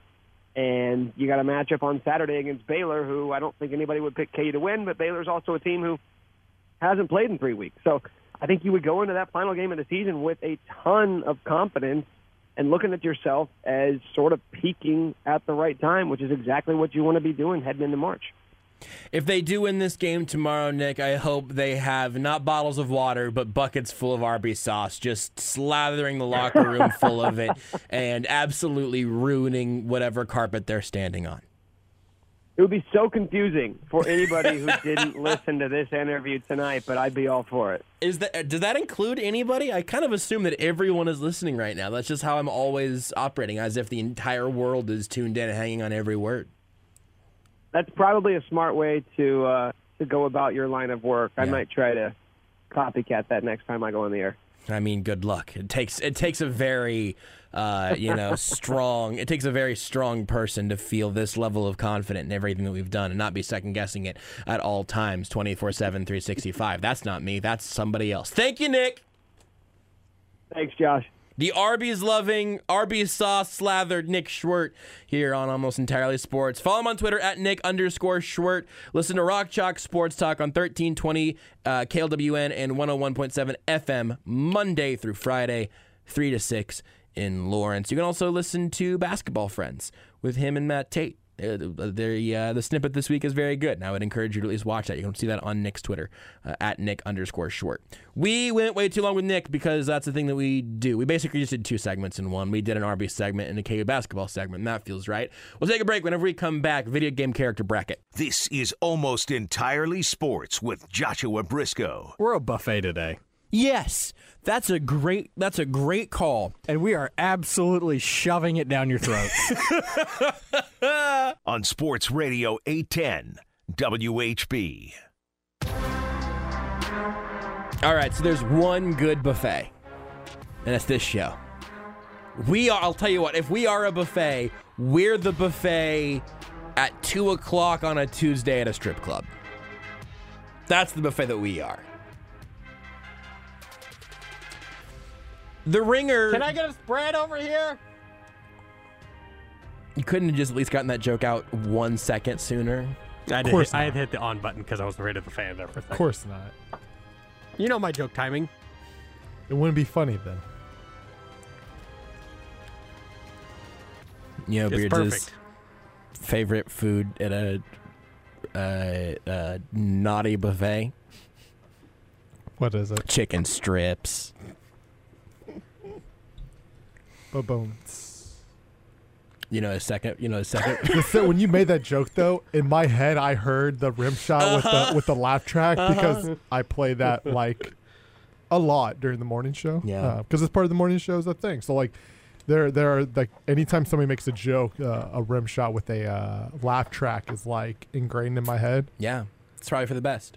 And you got a matchup on Saturday against Baylor, who I don't think anybody would pick K U to win, but Baylor's also a team who hasn't played in three weeks. So I think you would go into that final game of the season with a ton of confidence and looking at yourself as sort of peaking at the right time, which is exactly what you want to be doing heading into March. If they do win this game tomorrow, Nick, I hope they have not bottles of water, but buckets full of Arby's sauce, just slathering the locker room full of it and absolutely ruining whatever carpet they're standing on. It would be so confusing for anybody who didn't listen to this interview tonight, but I'd be all for it. Is that, does that include anybody? I kind of assume that everyone is listening right now. That's just how I'm always operating, as if the entire world is tuned in and hanging on every word. That's probably a smart way to uh, to go about your line of work. I yeah. might try to copycat that next time I go on the air. I mean, good luck. It takes it takes a very uh, you know strong. It takes a very strong person to feel this level of confidence in everything that we've done and not be second guessing it at all times, twenty-four seven, three sixty-five. That's not me. That's somebody else. Thank you, Nick. Thanks, Josh. The Arby's loving, Arby's sauce slathered Nick Schwerdt here on Almost Entirely Sports. Follow him on Twitter at Nick underscore Schwerdt. Listen to Rock Chalk Sports Talk on thirteen twenty uh, K L W N and one oh one point seven F M Monday through Friday, three to six in Lawrence. You can also listen to Basketball Friends with him and Matt Tate. Uh, the, uh, the snippet this week is very good, and I would encourage you to at least watch that. You can see that on Nick's Twitter, uh, at Nick underscore Schwerdt. We went way too long with Nick because that's the thing that we do. We basically just did two segments in one. We did an R B segment and a K U basketball segment, and that feels right. We'll take a break. Whenever we come back, video game character bracket. This is Almost Entirely Sports with Joshua Briscoe. We're a buffet today. Yes, that's a great that's a great call. And we are absolutely shoving it down your throat. On Sports Radio eight ten W H B. All right, so there's one good buffet, and it's this show. We are, I'll tell you what, if we are a buffet, we're the buffet at two o'clock on a Tuesday at a strip club. That's the buffet that we are. The Ringer. Can I get a spread over here? You couldn't have just at least gotten that joke out one second sooner. I Of did course hit, I not. had hit the on button because I was afraid of the fan there for a second. Of course not. You know my joke timing. It wouldn't be funny then. You know, It's Beards' perfect. favorite food at a uh, uh, naughty buffet? What is it? Chicken strips. Ba-boom. You know, a second. You know, a second. So when you made that joke, though, in my head, I heard the rim shot Uh-huh. with the with the laugh track because I play that like a lot during the morning show. Yeah. because it's part of the morning show is a thing. So like, there there are like anytime somebody makes a joke, uh, a rim shot with a uh, laugh track is like ingrained in my head. Yeah, it's probably for the best.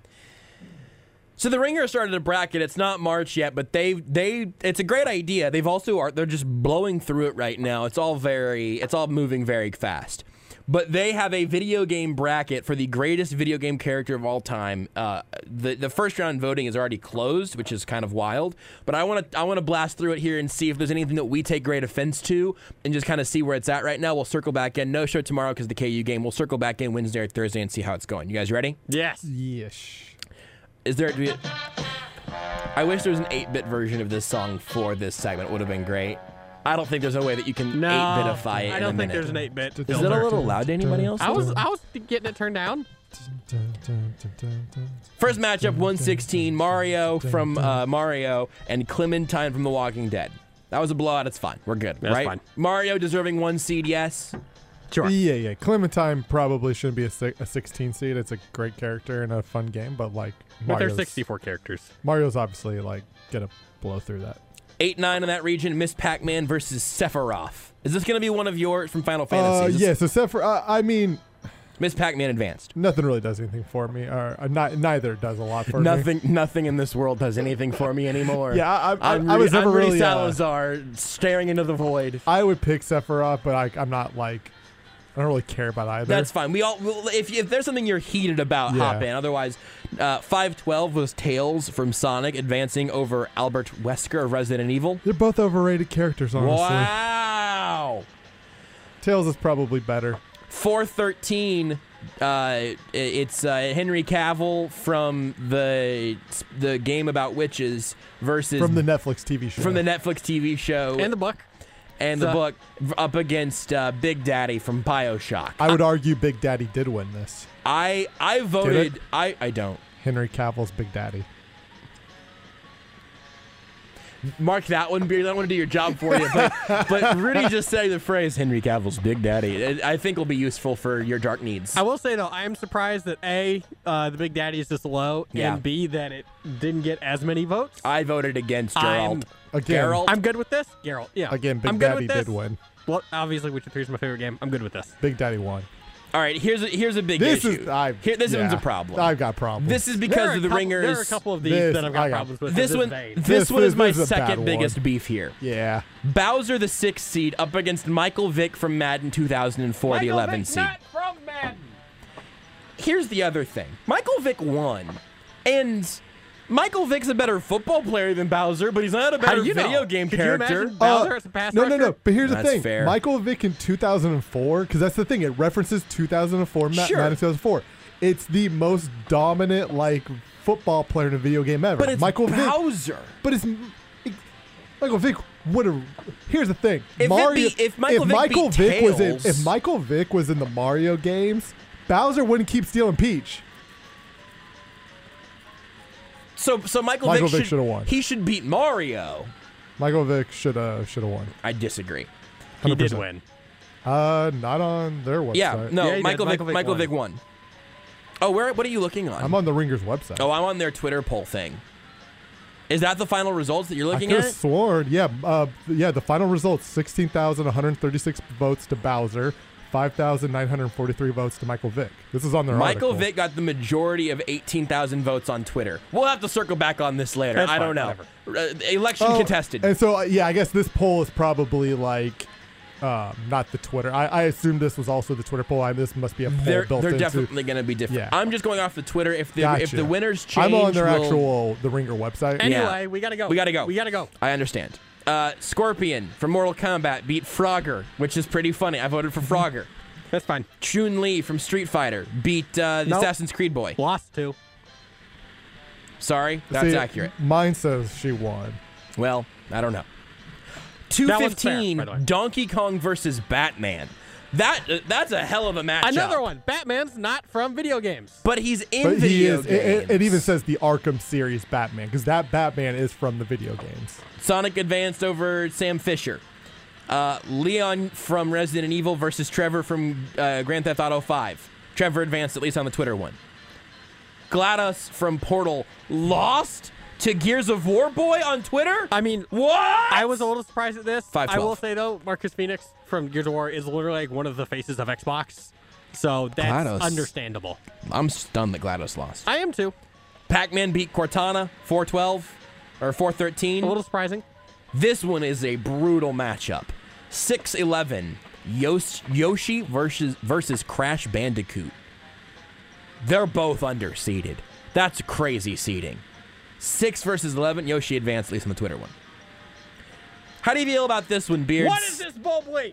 So the Ringer started a bracket. It's not March yet, but they they it's a great idea. They've also are they're just blowing through it right now. It's all very it's all moving very fast. But they have a video game bracket for the greatest video game character of all time. Uh, the the first round voting is already closed, which is kind of wild. But I want to I want to blast through it here and see if there's anything that we take great offense to, and just kind of see where it's at right now. We'll circle back in. No show tomorrow because the K U game. We'll circle back in Wednesday or Thursday and see how it's going. You guys ready? Yes. Yes. Is there? Do we, I wish there was an eight-bit version of this song for this segment. It would have been great. I don't think there's a way that you can No. eight-bitify it. I in don't a think minute. there's an eight bit. Is that a little loud to anybody else? I was I was getting it turned down. First matchup, one sixteen, Mario from uh, Mario and Clementine from The Walking Dead. That was a blowout. It's fine. We're good, That's right? fine. Mario deserving one seed, yes. Sure. Yeah, yeah. Clementine probably shouldn't be a, si- a sixteen seed. It's a great character and a fun game, but like But Mario's, there's sixty-four characters. Mario's obviously like gonna blow through that. eight nine in that region, Miss Pac-Man versus Sephiroth. Is this going to be one of yours from Final Fantasy? Uh, Is this- yeah. So except for uh, I mean, Miss Pac-Man advanced. nothing really does anything for me, or uh, not, neither does a lot for me. Nothing, nothing in this world does anything for me anymore. Yeah, I, I, I'm I was Ru- never I'm Rudy really. Uh, Salazar staring into the void. I would pick Sephiroth, but I, I'm not like. I don't really care about either. That's fine. We all well, if if there's something you're heated about, Yeah. hop in. Otherwise, uh, five twelve was Tails from Sonic advancing over Albert Wesker of Resident Evil. They're both overrated characters, honestly. Wow. Tails is probably better. four thirteen. Uh, it's uh, Henry Cavill from the the game about witches versus From the Netflix T V show. from the Netflix T V show And the book. and the the- book up against uh, Big Daddy from BioShock. I would argue Big Daddy did win this. I I voted. I I don't. Henry Cavill's Big Daddy. Mark that one, Beard. I don't want to do your job for you, but but Rudy just saying the phrase "Henry Cavill's Big Daddy" it, I think will be useful for your dark needs. I will say though, I am surprised that A, uh, the Big Daddy is this low, Yeah. and B, that it didn't get as many votes. I voted against I'm- Geralt. Again, Geralt. I'm good with this. Geralt, yeah. again, Big I'm good Daddy with this. did win. Well, obviously, Witcher three is my favorite game. I'm good with this. Big Daddy won. All right, here's a, here's a big This issue. is I. Here, this yeah, one's a problem. I've got problems. This is There because are of the a couple, ringers. There are a couple of these This- that I've got I got- problems with. This in one, vein. this, This one is is- my this is a bad second one. biggest beef here. yeah. Bowser, the sixth seed, up against Michael Vick from Madden two thousand four, the Michael eleven Vick's seed. not from Madden. Here's the other thing. Michael Vick won, and Michael Vick's a better football player than Bowser, but he's not a How better do you video know? game Could you character. imagine Bowser Uh, as a pass no, no, rusher? no. But here's That's the thing. fair. Michael Vick in two thousand four, because that's the thing. It references two thousand four, Ma- Sure. Madden two thousand four. It's the most dominant like football player in a video game ever. But it's Michael Vick. Bowser. But it's it, Michael Vick would have. Here's the thing. If it Mario. be- if Michael Vick Michael beat Vick was in, Tails- if Michael Vick was in the Mario games, Bowser wouldn't keep stealing Peach. So, so Michael, Michael Vick Vick should, should've won. He should beat Mario. Michael Vick should have should have won. I disagree. He one hundred did percent. win. Uh, not on their website. Yeah, no, Yeah, he did. Michael, Vick, Michael Vick Michael won. Vick won. Oh, where? What are you looking on? I'm on the Ringers website. oh, I'm on their Twitter poll thing. Is that the final results that you're I looking could have at? sworn, yeah, uh, yeah. The final results: sixteen thousand one hundred thirty-six votes to Bowser, five thousand nine hundred forty-three votes to Michael Vick. This is on their Michael article. Vick got the majority of eighteen thousand votes on Twitter. We'll have to circle back on this later. That's I don't fine, know. Uh, election Oh, contested. And so, uh, yeah, I guess this poll is probably like um, not the Twitter. I, I assume this was also the Twitter poll. I, this must be a poll They're, built they're into. definitely going to be different. Yeah. I'm just going off the Twitter. If the Gotcha. if the winners change, I'm on their we'll- actual the Ringer website. Anyway, Yeah. we gotta go. We gotta go. We gotta go. I understand. Uh, Scorpion from Mortal Kombat beat Frogger, which is pretty funny. I voted for Frogger. That's fine. Chun Li from Street Fighter beat uh, the Nope. Assassin's Creed boy. Lost two. Sorry, that's See, accurate. Mine says she won. Well, I don't know. two That one's fair, fifteen by the way. Donkey Kong versus Batman. That uh, that's a hell of a matchup. Another one. Batman's not from video games. But he's in But he video is. It, games. it, it even says the Arkham series Batman because that Batman is from the video games. Sonic advanced over Sam Fisher. Uh, Leon from Resident Evil versus Trevor from uh, Grand Theft Auto five. Trevor advanced, at least on the Twitter one. GLaDOS from Portal lost to Gears of War boy on Twitter? I mean, What? I was a little surprised at this. five I will twelve. say, though, Marcus Phoenix from Gears of War is literally like one of the faces of Xbox. So that's GLaDOS. understandable. I'm stunned that GLaDOS lost. I am too. Pac-Man beat Cortana, four twelve, or four thirteen. A little surprising. This one is a brutal matchup. six eleven, Yos- Yoshi versus, versus Crash Bandicoot. They're both underseeded. That's crazy seeding. six versus eleven, Yoshi advanced, at least on the Twitter one. How do you feel about this one, Beards? What is this bull bleep?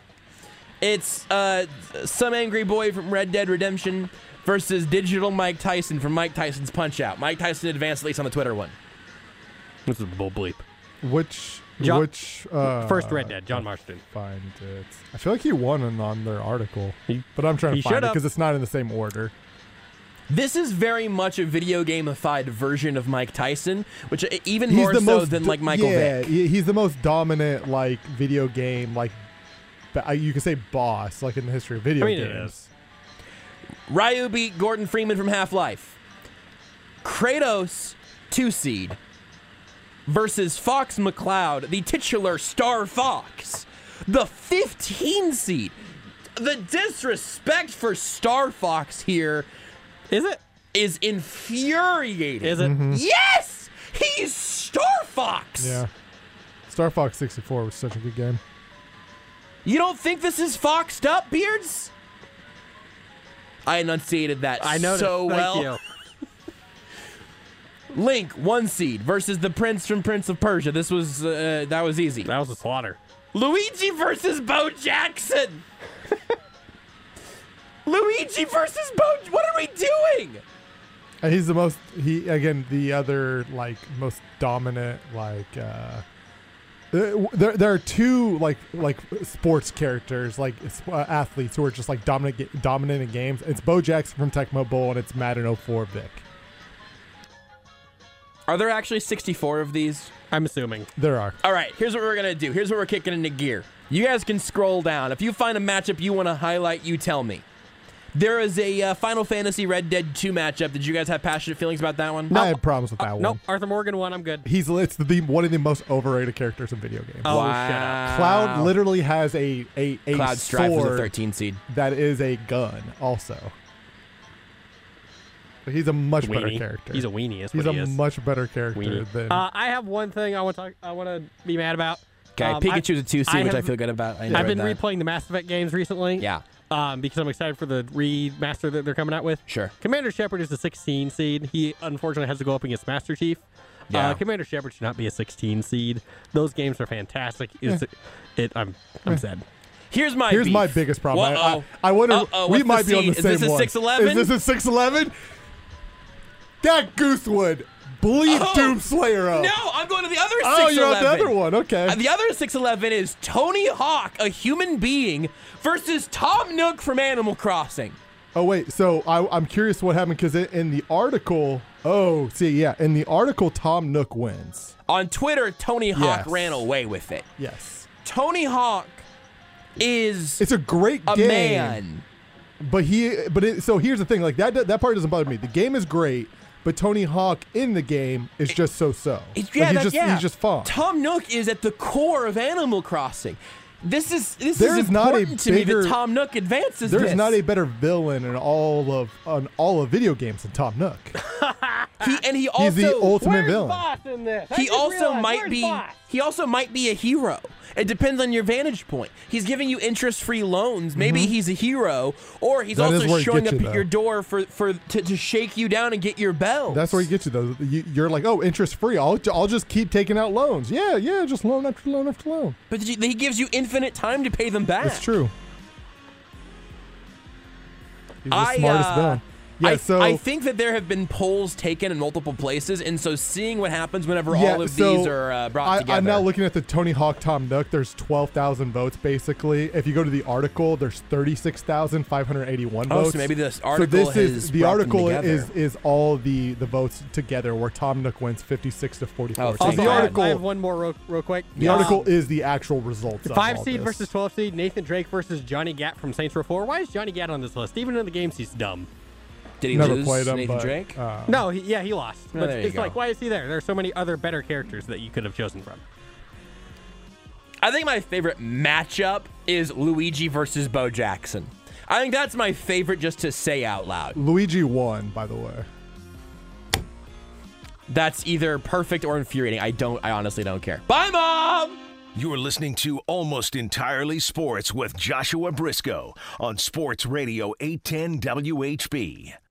It's uh, some angry boy from Red Dead Redemption versus digital Mike Tyson from Mike Tyson's Punch-Out. Mike Tyson advanced, at least on the Twitter one. This is bull bleep. Which John- which uh, First Red Dead, John Marston. Find it. I feel like he won on, on their article, He- but I'm trying he to find it should've. because it's not in the same order. This is very much a video game-ified version of Mike Tyson, which uh, even He's more the so most than do- like Michael yeah, Vick. he- he's the most dominant like video game like ba- uh, you could say boss like in the history of video I mean, it games. is. Ryu beat Gordon Freeman from Half-Life. Kratos, two seed, versus Fox McCloud, the titular Star Fox, the fifteen seed. The disrespect for Star Fox here Is it? is infuriating. Is it? Yes! He's Star Fox! Yeah, Star Fox sixty-four was such a good game. You don't think this is foxed up, Beards? I enunciated that I noticed. so Thank well. you. Link, one seed, versus the Prince from Prince of Persia. This was, uh, that was easy. That was a slaughter. Luigi versus Bo Jackson! Luigi versus Bo... What are we doing? And he's the most he again the other like most dominant like uh there there are two like like sports characters like uh, athletes who are just like dominant dominant in games. It's Bo Jackson from Tecmo Bowl and it's Madden oh four Vic. Are there actually sixty-four of these? I'm assuming. There are. All right, here's what we're going to do. Here's what we're kicking into gear. You guys can scroll down. If you find a matchup you want to highlight, you tell me. There is a uh, Final Fantasy Red Dead two matchup. Did you guys have passionate feelings about that one? I had problems with that one. Nope. Arthur Morgan won. I'm good. He's it's the one of the most overrated characters in video games. Oh, wow. shut up. Cloud literally has a a, a Cloud Strife was a sword thirteen seed. that is a gun also. But he's a much better Weenie. character. He's a weenie. Is He's what a he is. much better character Weenie. than Uh, I have one thing I want to talk, I want to be mad about. Okay, Um, Pikachu's a two seed, I which I have- feel good about. I I've enjoyed been that. replaying the Mass Effect games recently. Yeah, Um, because I'm excited for the remaster that they're coming out with. sure. Commander Shepard is a sixteen seed. He unfortunately has to go up against Master Chief. Yeah. Uh, Commander Shepard should not be a sixteen seed. Those games are fantastic. Is it, it? I'm I'm sad. Here's my Here's beef. my biggest problem. I, Uh-oh. I, I wonder Uh-oh, we what's might the be on the seed? same Is this a one. six eleven? Is this a six eleven? That Goosewood bleed Oh, Doomslayer up. No, I'm going to the other Oh, six eleven. you're on the other one. Okay. Uh, the other six eleven is Tony Hawk, a human being, versus Tom Nook from Animal Crossing. Oh wait, so I, I'm curious what happened because in the article, oh, see, yeah, in the article, Tom Nook wins. On Twitter, Tony Hawk Yes. ran away with it. Yes, Tony Hawk is it's a great a game, man. but he, but it, so here's the thing, like that that part doesn't bother me. The game is great, but Tony Hawk in the game is just so so. It's, Like, yeah, he's that- just yeah. he's just fun. Tom Nook is at the core of Animal Crossing. This is this There is is not a important to me bigger- that Tom Nook advances There's this. not a better villain in all of on all of video games than Tom Nook. He and he also He's the ultimate Where's villain. Boss in this? I he just also realized, might where's be Boss? he also might be a hero. It depends on your vantage point. He's giving you interest-free loans. Maybe he's a hero, or he's That is also where he showing gets up you, at though. your door for for to, to shake you down and get your bell. That's where he gets you though. You, you're like, oh, interest free. I'll I'll just keep taking out loans. Yeah, yeah, just loan after loan after loan. But he he gives you infinite time to pay them back. It's true. He's the I, smartest uh, villain. Yeah, I, so I think that there have been polls taken in multiple places, and so seeing what happens whenever yeah, all of so these are uh, brought I, together. I'm now looking at the Tony Hawk Tom Nook. There's twelve thousand votes basically. If you go to the article, there's thirty-six thousand five hundred eighty-one Oh, so votes. maybe this So article this has is the brought them article together. is is all the the votes together, where Tom Nook wins fifty-six to forty-four. Oh, so thank the Also, I have- article I have one more real, real quick. the Yeah. article is the actual results. of Five all seed this. versus twelve seed. Nathan Drake versus Johnny Gat from Saints Row four. Why is Johnny Gat on this list? Even in the games, he's dumb. Did he Never lose played him, Nathan but, Drake? uh, No, he, yeah, he lost. Oh, But there you it's go. like, why is he there? There are so many other better characters that you could have chosen from. I think my favorite matchup is Luigi versus Bo Jackson. I think that's my favorite just to say out loud. Luigi won, by the way. That's either perfect or infuriating. I don't. I honestly don't care. Bye, Mom! You're listening to Almost Entirely Sports with Joshua Briscoe on Sports Radio eight ten W H B.